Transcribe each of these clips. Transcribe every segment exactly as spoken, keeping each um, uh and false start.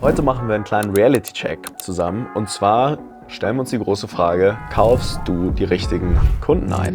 Heute machen wir einen kleinen Reality-Check zusammen und zwar stellen wir uns die große Frage, kaufst du die richtigen Kunden ein?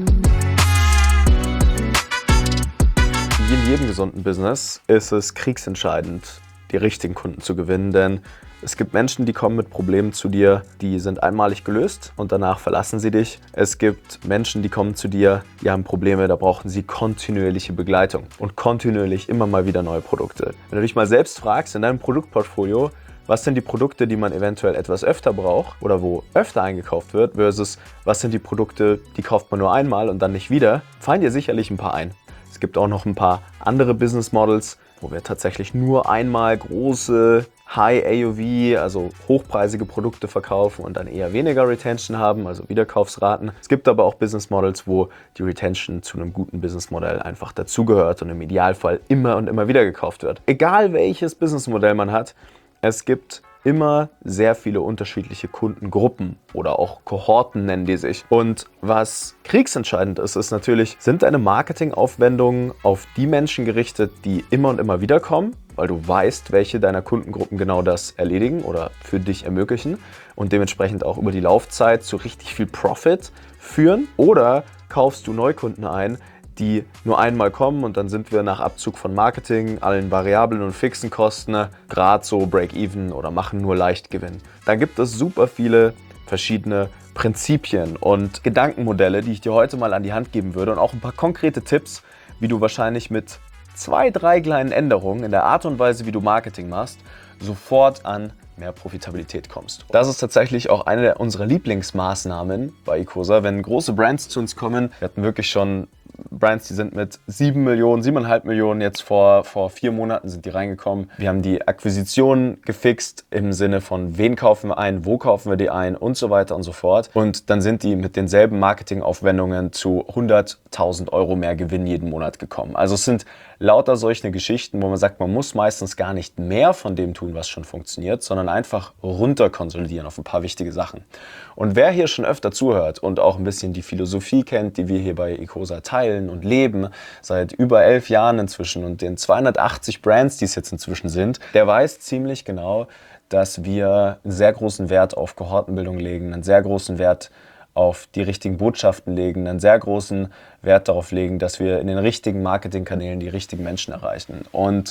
Wie in jedem gesunden Business ist es kriegsentscheidend, die richtigen Kunden zu gewinnen, denn es gibt Menschen, die kommen mit Problemen zu dir, die sind einmalig gelöst und danach verlassen sie dich. Es gibt Menschen, die kommen zu dir, die haben Probleme, da brauchen sie kontinuierliche Begleitung und kontinuierlich immer mal wieder neue Produkte. Wenn du dich mal selbst fragst in deinem Produktportfolio, was sind die Produkte, die man eventuell etwas öfter braucht oder wo öfter eingekauft wird, versus was sind die Produkte, die kauft man nur einmal und dann nicht wieder, fallen dir sicherlich ein paar ein. Es gibt auch noch ein paar andere Business Models, wo wir tatsächlich nur einmal große High A O V, also hochpreisige Produkte verkaufen und dann eher weniger Retention haben, also Wiederkaufsraten. Es gibt aber auch Business Models, wo die Retention zu einem guten Business Modell einfach dazugehört und im Idealfall immer und immer wieder gekauft wird. Egal welches Business Modell man hat, es gibt immer sehr viele unterschiedliche Kundengruppen oder auch Kohorten nennen die sich. Und was kriegsentscheidend ist, ist natürlich, sind deine Marketingaufwendungen auf die Menschen gerichtet, die immer und immer wieder kommen, weil du weißt, welche deiner Kundengruppen genau das erledigen oder für dich ermöglichen und dementsprechend auch über die Laufzeit zu richtig viel Profit führen, oder kaufst du Neukunden ein, die nur einmal kommen und dann sind wir nach Abzug von Marketing, allen variablen und fixen Kosten gerade so Break-Even oder machen nur leicht Gewinn. Da gibt es super viele verschiedene Prinzipien und Gedankenmodelle, die ich dir heute mal an die Hand geben würde und auch ein paar konkrete Tipps, wie du wahrscheinlich mit zwei, drei kleinen Änderungen in der Art und Weise, wie du Marketing machst, sofort an mehr Profitabilität kommst. Das ist tatsächlich auch eine unserer Lieblingsmaßnahmen bei Ecosa, wenn große Brands zu uns kommen. Wir hatten wirklich schon Brands, die sind mit sieben Millionen, siebeneinhalb Millionen, jetzt vor, vor vier Monaten sind die reingekommen. Wir haben die Akquisition gefixt im Sinne von, wen kaufen wir ein, wo kaufen wir die ein und so weiter und so fort. Und dann sind die mit denselben Marketingaufwendungen zu hunderttausend Euro mehr Gewinn jeden Monat gekommen. Also es sind lauter solche Geschichten, wo man sagt, man muss meistens gar nicht mehr von dem tun, was schon funktioniert, sondern einfach runterkonsolidieren auf ein paar wichtige Sachen. Und wer hier schon öfter zuhört und auch ein bisschen die Philosophie kennt, die wir hier bei Ecosa teilen und leben, seit über elf Jahren inzwischen und den zweihundertachtzig Brands, die es jetzt inzwischen sind, der weiß ziemlich genau, dass wir einen sehr großen Wert auf Kohortenbildung legen, einen sehr großen Wert auf die richtigen Botschaften legen, einen sehr großen Wert darauf legen, dass wir in den richtigen Marketingkanälen die richtigen Menschen erreichen. Und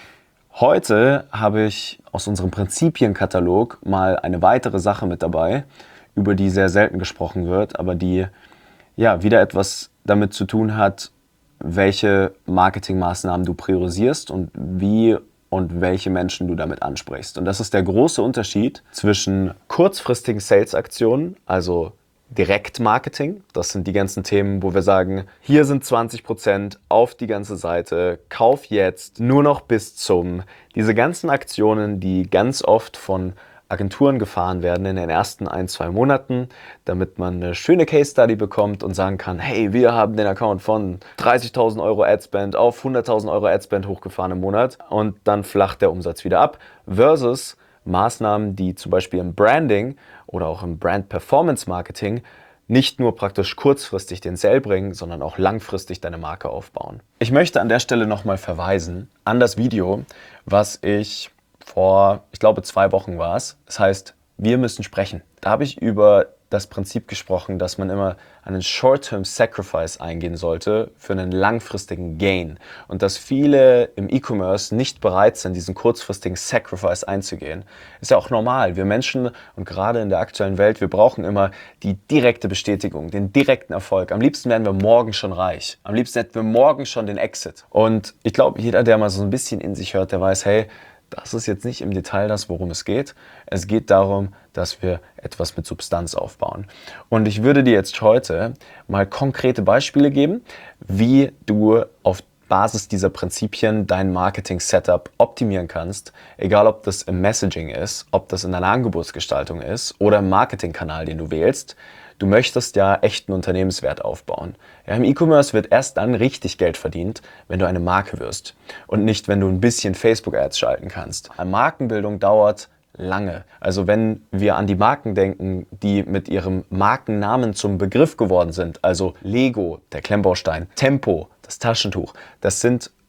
heute habe ich aus unserem Prinzipienkatalog mal eine weitere Sache mit dabei, über die sehr selten gesprochen wird, aber die ja wieder etwas damit zu tun hat, welche Marketingmaßnahmen du priorisierst und wie und welche Menschen du damit ansprichst. Und das ist der große Unterschied zwischen kurzfristigen Sales-Aktionen, also Direktmarketing. Das sind die ganzen Themen, wo wir sagen, hier sind zwanzig Prozent auf die ganze Seite, kauf jetzt, nur noch bis zum. Diese ganzen Aktionen, die ganz oft von Agenturen gefahren werden in den ersten ein, zwei Monaten, damit man eine schöne Case Study bekommt und sagen kann, hey, wir haben den Account von dreißigtausend Euro Adspend auf hunderttausend Euro Adspend hochgefahren im Monat und dann flacht der Umsatz wieder ab, versus Maßnahmen, die zum Beispiel im Branding oder auch im Brand Performance Marketing nicht nur praktisch kurzfristig den Sale bringen, sondern auch langfristig deine Marke aufbauen. Ich möchte an der Stelle nochmal verweisen an das Video, was ich vor, ich glaube, zwei Wochen war es. Das heißt, wir müssen sprechen. Da habe ich über das Prinzip gesprochen, dass man immer einen Short-Term Sacrifice eingehen sollte für einen langfristigen Gain. Und dass viele im E-Commerce nicht bereit sind, diesen kurzfristigen Sacrifice einzugehen. Ist ja auch normal. Wir Menschen und gerade in der aktuellen Welt, wir brauchen immer die direkte Bestätigung, den direkten Erfolg. Am liebsten werden wir morgen schon reich. Am liebsten hätten wir morgen schon den Exit. Und ich glaube, jeder, der mal so ein bisschen in sich hört, der weiß, hey, das ist jetzt nicht im Detail das, worum es geht. Es geht darum, dass wir etwas mit Substanz aufbauen. Und ich würde dir jetzt heute mal konkrete Beispiele geben, wie du auf Basis dieser Prinzipien dein Marketing-Setup optimieren kannst, egal ob das im Messaging ist, ob das in deiner Angebotsgestaltung ist oder im Marketingkanal, den du wählst. Du möchtest ja echten Unternehmenswert aufbauen. Ja, im E-Commerce wird erst dann richtig Geld verdient, wenn du eine Marke wirst und nicht, wenn du ein bisschen Facebook-Ads schalten kannst. Eine Markenbildung dauert lange. Also wenn wir an die Marken denken, die mit ihrem Markennamen zum Begriff geworden sind, also Lego, der Klemmbaustein, Tempo, das Taschentuch, das sind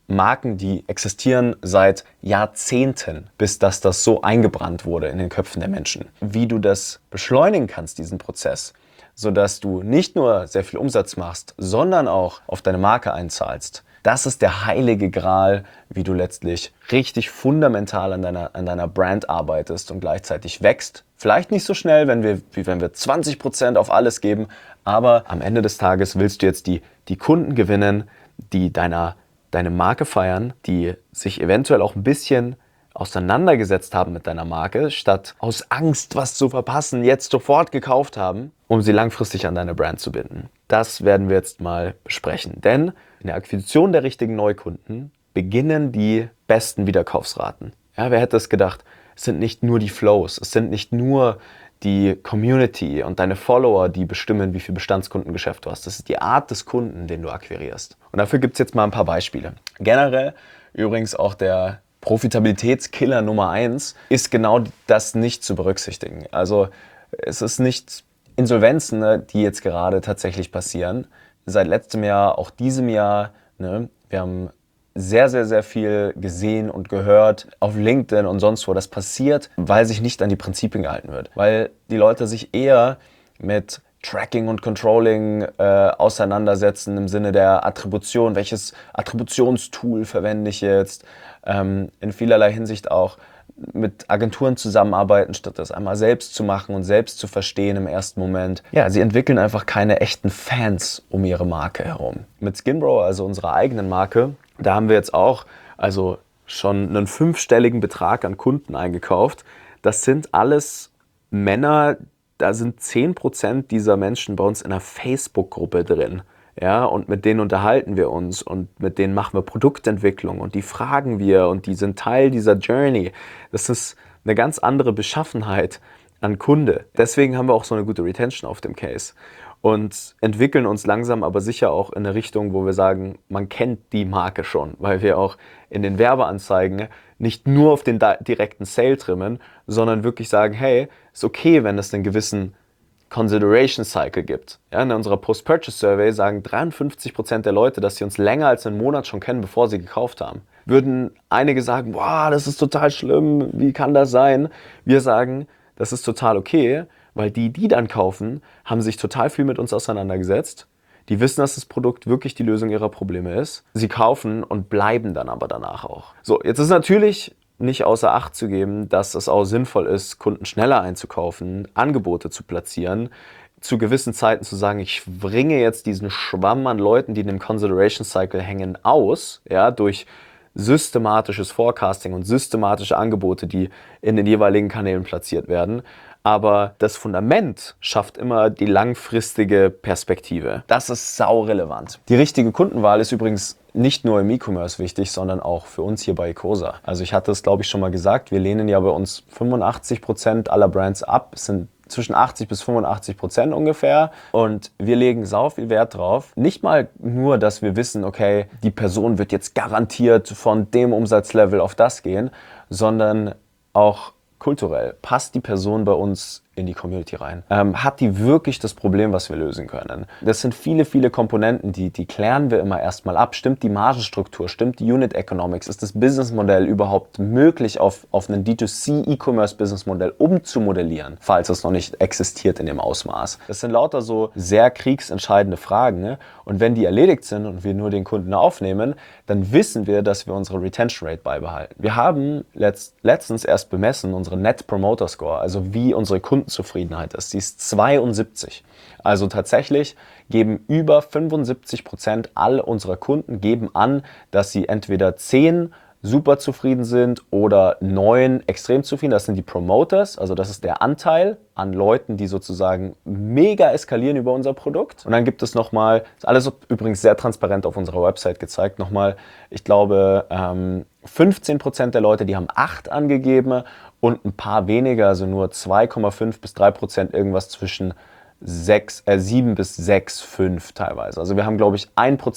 Marken, die existieren seit Jahrzehnten, bis dass das so eingebrannt wurde in den Köpfen der Menschen. Wie du das beschleunigen kannst, diesen Prozess, sodass du nicht nur sehr viel Umsatz machst, sondern auch auf deine Marke einzahlst. Das ist der heilige Gral, wie du letztlich richtig fundamental an deiner, an deiner Brand arbeitest und gleichzeitig wächst. Vielleicht nicht so schnell, wenn wir, wie wenn wir zwanzig Prozent auf alles geben, aber am Ende des Tages willst du jetzt die, die Kunden gewinnen, die deiner, deine Marke feiern, die sich eventuell auch ein bisschen auseinandergesetzt haben mit deiner Marke, statt aus Angst, was zu verpassen, jetzt sofort gekauft haben, um sie langfristig an deine Brand zu binden. Das werden wir jetzt mal besprechen, denn in der Akquisition der richtigen Neukunden beginnen die besten Wiederkaufsraten. Ja, wer hätte es gedacht? Es sind nicht nur die Flows, es sind nicht nur die Community und deine Follower, die bestimmen, wie viel Bestandskundengeschäft du hast. Das ist die Art des Kunden, den du akquirierst. Und dafür gibt es jetzt mal ein paar Beispiele. Generell übrigens auch der Profitabilitätskiller Nummer eins ist genau das nicht zu berücksichtigen. Also es ist nicht Insolvenzen, ne, die jetzt gerade tatsächlich passieren. Seit letztem Jahr, auch diesem Jahr, ne, wir haben sehr, sehr, sehr viel gesehen und gehört auf LinkedIn und sonst wo. Das passiert, weil sich nicht an die Prinzipien gehalten wird. Weil die Leute sich eher mit Tracking und Controlling äh, auseinandersetzen im Sinne der Attribution. Welches Attributionstool verwende ich jetzt? Ähm, in vielerlei Hinsicht auch mit Agenturen zusammenarbeiten, statt das einmal selbst zu machen und selbst zu verstehen im ersten Moment. Ja, sie entwickeln einfach keine echten Fans um ihre Marke herum. Mit Skinbro, also unserer eigenen Marke, da haben wir jetzt auch also schon einen fünfstelligen Betrag an Kunden eingekauft. Das sind alles Männer, da sind zehn Prozent dieser Menschen bei uns in einer Facebook-Gruppe drin. Ja, und mit denen unterhalten wir uns und mit denen machen wir Produktentwicklung und die fragen wir und die sind Teil dieser Journey. Das ist eine ganz andere Beschaffenheit an Kunde. Deswegen haben wir auch so eine gute Retention auf dem Case und entwickeln uns langsam aber sicher auch in eine Richtung, wo wir sagen, man kennt die Marke schon, weil wir auch in den Werbeanzeigen nicht nur auf den direkten Sale trimmen, sondern wirklich sagen, hey, ist okay, wenn es einen gewissen Consideration Cycle gibt. Ja, in unserer Post-Purchase-Survey sagen dreiundfünfzig Prozent der Leute, dass sie uns länger als einen Monat schon kennen, bevor sie gekauft haben. Würden einige sagen, boah, das ist total schlimm, wie kann das sein? Wir sagen, das ist total okay, weil die, die dann kaufen, haben sich total viel mit uns auseinandergesetzt. Die wissen, dass das Produkt wirklich die Lösung ihrer Probleme ist. Sie kaufen und bleiben dann aber danach auch. So, jetzt ist natürlich nicht außer Acht zu geben, dass es auch sinnvoll ist, Kunden schneller einzukaufen, Angebote zu platzieren, zu gewissen Zeiten zu sagen, ich bringe jetzt diesen Schwamm an Leuten, die in dem Consideration Cycle hängen, aus, ja, durch systematisches Forecasting und systematische Angebote, die in den jeweiligen Kanälen platziert werden. Aber das Fundament schafft immer die langfristige Perspektive. Das ist saurelevant. Die richtige Kundenwahl ist übrigens nicht nur im E-Commerce wichtig, sondern auch für uns hier bei Ecosa. Also ich hatte es, glaube ich, schon mal gesagt, wir lehnen ja bei uns fünfundachtzig Prozent aller Brands ab. Es sind zwischen achtzig bis fünfundachtzig Prozent ungefähr. Und wir legen sau viel Wert drauf. Nicht mal nur, dass wir wissen, okay, die Person wird jetzt garantiert von dem Umsatzlevel auf das gehen, sondern auch kulturell. Passt die Person bei uns in die Community rein? Ähm, hat die wirklich das Problem, was wir lösen können? Das sind viele, viele Komponenten, die, die klären wir immer erstmal ab. Stimmt die Margenstruktur? Stimmt die Unit Economics? Ist das Businessmodell überhaupt möglich, auf, auf ein D zwei C E-Commerce Businessmodell umzumodellieren, falls es noch nicht existiert in dem Ausmaß? Das sind lauter so sehr kriegsentscheidende Fragen. Ne? Und wenn die erledigt sind und wir nur den Kunden aufnehmen, dann wissen wir, dass wir unsere Retention Rate beibehalten. Wir haben letzt, letztens erst bemessen, unsere Net Promoter Score, also wie unsere Kundenzufriedenheit ist. Die ist zweiundsiebzig. Also tatsächlich geben über fünfundsiebzig Prozent all unserer Kunden geben an, dass sie entweder zehn super zufrieden sind oder neun extrem zufrieden. Das sind die Promoters, also das ist der Anteil an Leuten, die sozusagen mega eskalieren über unser Produkt. Und dann gibt es nochmal, ist alles übrigens sehr transparent auf unserer Website gezeigt, nochmal, ich glaube, ähm, fünfzehn Prozent der Leute, die haben acht angegeben und ein paar weniger, also nur zwei Komma fünf bis drei Prozent irgendwas zwischen sechs, äh, sieben bis sechs, fünf teilweise. Also wir haben, glaube ich, ein Prozent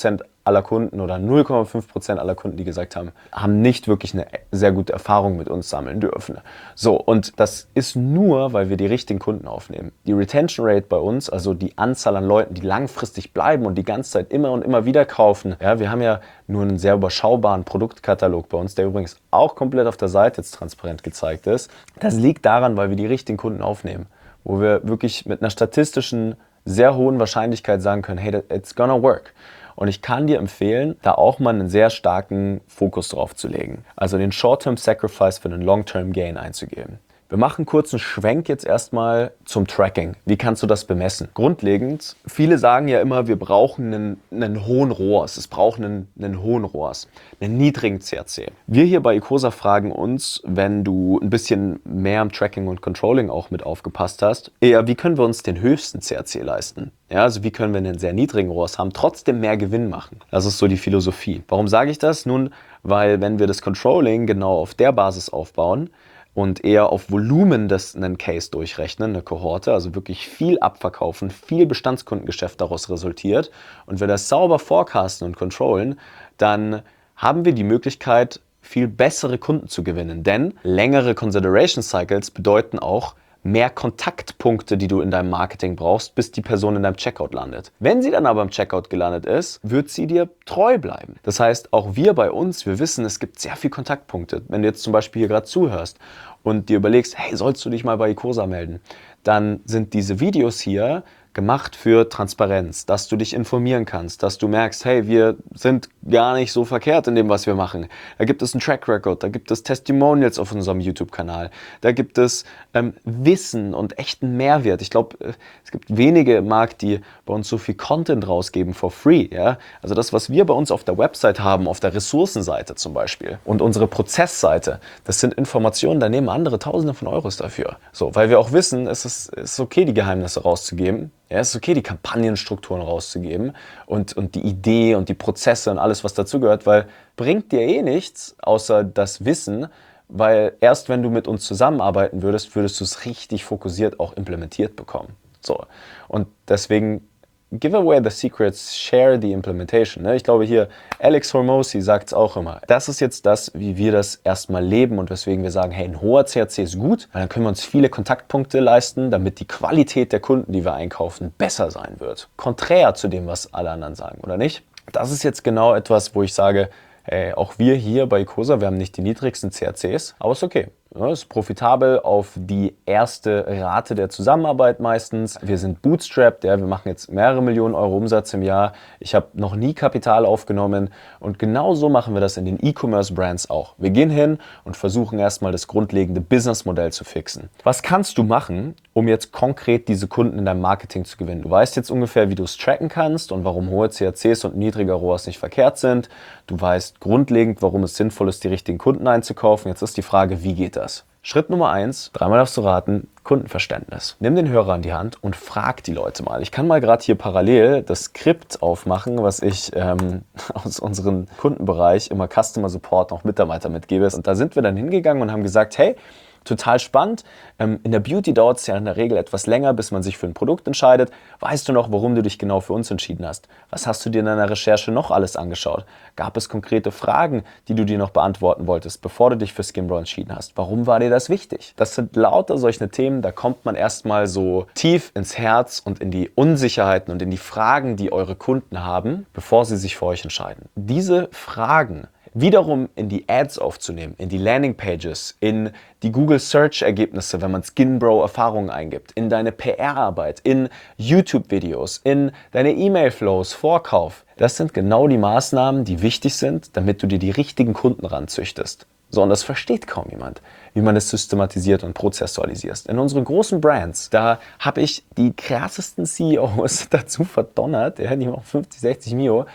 aller Kunden oder null Komma fünf Prozent aller Kunden, die gesagt haben, haben nicht wirklich eine sehr gute Erfahrung mit uns sammeln dürfen. So, und das ist nur, weil wir die richtigen Kunden aufnehmen. Die Retention Rate bei uns, also die Anzahl an Leuten, die langfristig bleiben und die ganze Zeit immer und immer wieder kaufen. Ja, wir haben ja nur einen sehr überschaubaren Produktkatalog bei uns, der übrigens auch komplett auf der Seite jetzt transparent gezeigt ist. Das liegt daran, weil wir die richtigen Kunden aufnehmen, wo wir wirklich mit einer statistischen, sehr hohen Wahrscheinlichkeit sagen können, hey, it's gonna work. Und ich kann dir empfehlen, da auch mal einen sehr starken Fokus drauf zu legen. Also den Short-Term Sacrifice für einen Long-Term Gain einzugeben. Wir machen kurz einen Schwenk jetzt erstmal zum Tracking. Wie kannst du das bemessen? Grundlegend, viele sagen ja immer, wir brauchen einen, einen hohen R O A S. Es braucht einen, einen hohen R O A S, einen niedrigen C A C. Wir hier bei Ecosa fragen uns, wenn du ein bisschen mehr am Tracking und Controlling auch mit aufgepasst hast, eher, wie können wir uns den höchsten C A C leisten? Ja, also wie können wir einen sehr niedrigen R O A S haben, trotzdem mehr Gewinn machen? Das ist so die Philosophie. Warum sage ich das? Nun, weil wenn wir das Controlling genau auf der Basis aufbauen, und eher auf Volumen das einen Case durchrechnen, eine Kohorte, also wirklich viel abverkaufen, viel Bestandskundengeschäft daraus resultiert und wir das sauber forecasten und controllen, dann haben wir die Möglichkeit, viel bessere Kunden zu gewinnen. Denn längere Consideration Cycles bedeuten auch mehr Kontaktpunkte, die du in deinem Marketing brauchst, bis die Person in deinem Checkout landet. Wenn sie dann aber im Checkout gelandet ist, wird sie dir treu bleiben. Das heißt, auch wir bei uns, wir wissen, es gibt sehr viele Kontaktpunkte. Wenn du jetzt zum Beispiel hier gerade zuhörst und dir überlegst, hey, sollst du dich mal bei Ecosa melden, dann sind diese Videos hier gemacht für Transparenz, dass du dich informieren kannst, dass du merkst, hey, wir sind gar nicht so verkehrt in dem, was wir machen. Da gibt es einen Track Record, da gibt es Testimonials auf unserem YouTube-Kanal, da gibt es ähm, Wissen und echten Mehrwert. Ich glaube, es gibt wenige im Markt, die bei uns so viel Content rausgeben for free. Ja? Also das, was wir bei uns auf der Website haben, auf der Ressourcenseite zum Beispiel und unsere Prozessseite, das sind Informationen, da nehmen andere Tausende von Euros dafür. So, weil wir auch wissen, es ist, es ist okay, die Geheimnisse rauszugeben. Ja, es ist okay, die Kampagnenstrukturen rauszugeben und, und die Idee und die Prozesse und alles, was dazugehört, weil bringt dir eh nichts, außer das Wissen, weil erst wenn du mit uns zusammenarbeiten würdest, würdest du es richtig fokussiert auch implementiert bekommen. So. Und deswegen give away the secrets, share the implementation. Ich glaube hier, Alex Hormozi sagt es auch immer. Das ist jetzt das, wie wir das erstmal leben und weswegen wir sagen, hey, ein hoher C A C ist gut, weil dann können wir uns viele Kontaktpunkte leisten, damit die Qualität der Kunden, die wir einkaufen, besser sein wird. Konträr zu dem, was alle anderen sagen, oder nicht? Das ist jetzt genau etwas, wo ich sage, hey, auch wir hier bei Ecosa, wir haben nicht die niedrigsten C A Cs, aber ist okay. Ja, ist profitabel auf die erste Rate der Zusammenarbeit meistens. Wir sind bootstrapped, ja, wir machen jetzt mehrere Millionen Euro Umsatz im Jahr. Ich habe noch nie Kapital aufgenommen und genau so machen wir das in den E-Commerce-Brands auch. Wir gehen hin und versuchen erstmal das grundlegende Businessmodell zu fixen. Was kannst du machen, um jetzt konkret diese Kunden in deinem Marketing zu gewinnen? Du weißt jetzt ungefähr, wie du es tracken kannst und warum hohe C A Cs und niedriger R O A S nicht verkehrt sind. Du weißt grundlegend, warum es sinnvoll ist, die richtigen Kunden einzukaufen. Jetzt ist die Frage, wie geht das? Schritt Nummer eins, dreimal darfst du raten, Kundenverständnis. Nimm den Hörer an die Hand und frag die Leute mal. Ich kann mal gerade hier parallel das Skript aufmachen, was ich ähm, aus unserem Kundenbereich immer Customer Support noch Mitarbeiter mitgebe. Und da sind wir dann hingegangen und haben gesagt, hey, total spannend. In der Beauty dauert es ja in der Regel etwas länger, bis man sich für ein Produkt entscheidet. Weißt du noch, warum du dich genau für uns entschieden hast? Was hast du dir in deiner Recherche noch alles angeschaut? Gab es konkrete Fragen, die du dir noch beantworten wolltest, bevor du dich für Skimbro entschieden hast? Warum war dir das wichtig? Das sind lauter solche Themen, da kommt man erstmal so tief ins Herz und in die Unsicherheiten und in die Fragen, die eure Kunden haben, bevor sie sich für euch entscheiden. Diese Fragen wiederum in die Ads aufzunehmen, in die Landingpages, in die Google Search Ergebnisse, wenn man Skinbro Erfahrungen eingibt, in deine P R-Arbeit, in YouTube-Videos, in deine E-Mail-Flows, Vorkauf. Das sind genau die Maßnahmen, die wichtig sind, damit du dir die richtigen Kunden ranzüchtest. So, und das versteht kaum jemand, wie man das systematisiert und prozessualisiert. In unseren großen Brands, da habe ich die krassesten C E Os dazu verdonnert, ja, die machen fünfzig, sechzig Mio,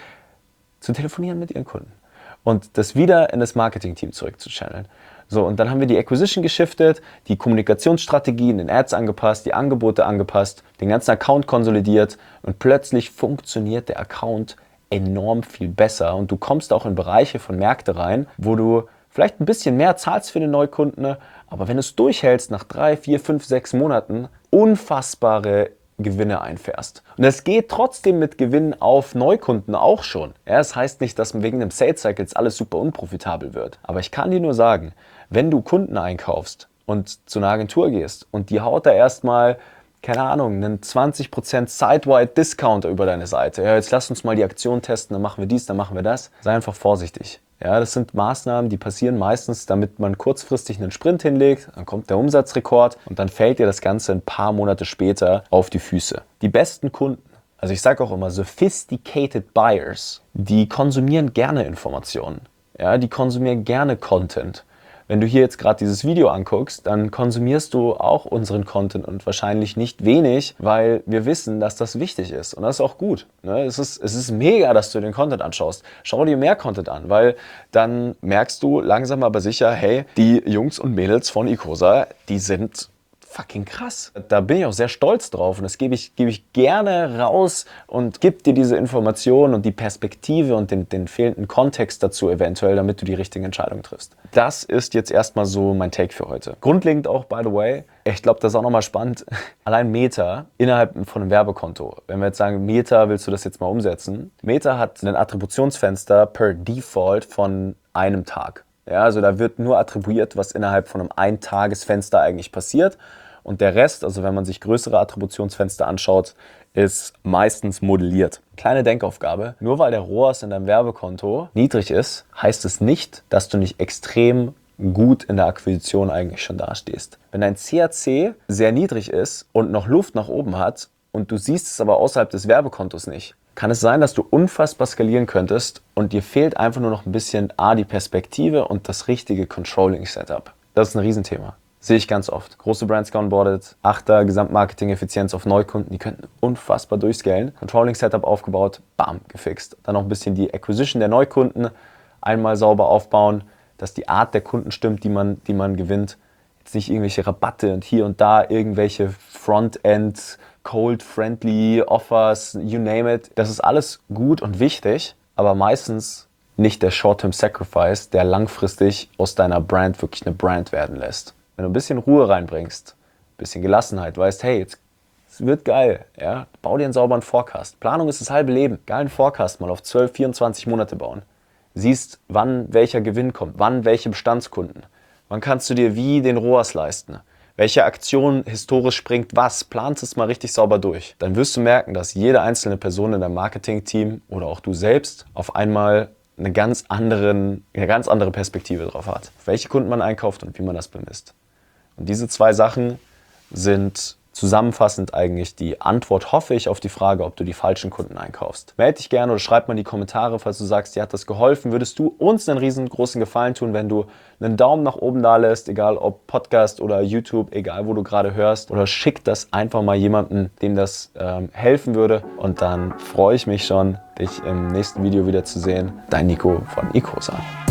zu telefonieren mit ihren Kunden. Und das wieder in das Marketing-Team zurückzuchanneln. So, und dann haben wir die Acquisition geschiftet, die Kommunikationsstrategie in den Ads angepasst, die Angebote angepasst, den ganzen Account konsolidiert und plötzlich funktioniert der Account enorm viel besser und du kommst auch in Bereiche von Märkte rein, wo du vielleicht ein bisschen mehr zahlst für den Neukunden, aber wenn du es durchhältst nach drei, vier, fünf, sechs Monaten, unfassbare Gewinne einfährst. Und es geht trotzdem mit Gewinn auf Neukunden auch schon. Ja, das heißt nicht, dass wegen dem Sales Cycle jetzt alles super unprofitabel wird. Aber ich kann dir nur sagen, wenn du Kunden einkaufst und zu einer Agentur gehst und die haut da erstmal, keine Ahnung, einen zwanzig Prozent Site-wide Discount über deine Seite. Ja, jetzt lass uns mal die Aktion testen, dann machen wir dies, dann machen wir das. Sei einfach vorsichtig. Ja, das sind Maßnahmen, die passieren meistens, damit man kurzfristig einen Sprint hinlegt, dann kommt der Umsatzrekord und dann fällt dir das Ganze ein paar Monate später auf die Füße. Die besten Kunden, also ich sage auch immer sophisticated buyers, die konsumieren gerne Informationen. Ja, die konsumieren gerne Content. Wenn du hier jetzt gerade dieses Video anguckst, dann konsumierst du auch unseren Content und wahrscheinlich nicht wenig, weil wir wissen, dass das wichtig ist. Und das ist auch gut. Ne? Es ist, es ist mega, dass du den Content anschaust. Schau dir mehr Content an, weil dann merkst du langsam aber sicher, hey, die Jungs und Mädels von Icosa, die sind fucking krass. Da bin ich auch sehr stolz drauf und das gebe ich, gebe ich gerne raus und gebe dir diese Informationen und die Perspektive und den, den fehlenden Kontext dazu eventuell, damit du die richtige Entscheidung triffst. Das ist jetzt erstmal so mein Take für heute. Grundlegend auch, by the way, ich glaube, das ist auch nochmal spannend, allein Meta innerhalb von einem Werbekonto. Wenn wir jetzt sagen, Meta, willst du das jetzt mal umsetzen? Meta hat ein Attributionsfenster per Default von einem Tag. Ja, also da wird nur attribuiert, was innerhalb von einem Eintagesfenster eigentlich passiert. Und der Rest, also wenn man sich größere Attributionsfenster anschaut, ist meistens modelliert. Kleine Denkaufgabe. Nur weil der R O A S in deinem Werbekonto niedrig ist, heißt es nicht, dass du nicht extrem gut in der Akquisition eigentlich schon dastehst. Wenn dein C A C sehr niedrig ist und noch Luft nach oben hat und du siehst es aber außerhalb des Werbekontos nicht, kann es sein, dass du unfassbar skalieren könntest und dir fehlt einfach nur noch ein bisschen A, die Perspektive und das richtige Controlling-Setup. Das ist ein Riesenthema. Sehe ich ganz oft. Große Brands geonboardet, Achter Gesamtmarketing-Effizienz auf Neukunden, die könnten unfassbar durchscalen. Controlling-Setup aufgebaut, bam, gefixt. Dann noch ein bisschen die Acquisition der Neukunden einmal sauber aufbauen, dass die Art der Kunden stimmt, die man, die man gewinnt. Jetzt nicht irgendwelche Rabatte und hier und da irgendwelche Frontend- Cold-Friendly Offers, you name it. Das ist alles gut und wichtig, aber meistens nicht der Short-Term-Sacrifice, der langfristig aus deiner Brand wirklich eine Brand werden lässt. Wenn du ein bisschen Ruhe reinbringst, ein bisschen Gelassenheit, weißt, hey, jetzt, es wird geil, ja, bau dir einen sauberen Forecast. Planung ist das halbe Leben. Geilen Forecast mal auf zwölf, vierundzwanzig Monate bauen. Siehst, wann welcher Gewinn kommt, wann welche Bestandskunden. Wann kannst du dir wie den R O A S leisten? Welche Aktion historisch springt was? Planst es mal richtig sauber durch. Dann wirst du merken, dass jede einzelne Person in deinem Marketing-Team oder auch du selbst auf einmal eine ganz, anderen, eine ganz andere Perspektive drauf hat. Welche Kunden man einkauft und wie man das bemisst. Und diese zwei Sachen sind zusammenfassend eigentlich die Antwort, hoffe ich, auf die Frage, ob du die falschen Kunden einkaufst. Meld dich gerne oder schreib mal in die Kommentare, falls du sagst, dir hat das geholfen. Würdest du uns einen riesengroßen Gefallen tun, wenn du einen Daumen nach oben da lässt, egal ob Podcast oder YouTube, egal wo du gerade hörst, oder schick das einfach mal jemandem, dem das ähm, helfen würde. Und dann freue ich mich schon, dich im nächsten Video wieder zu sehen. Dein Nico von Icosa.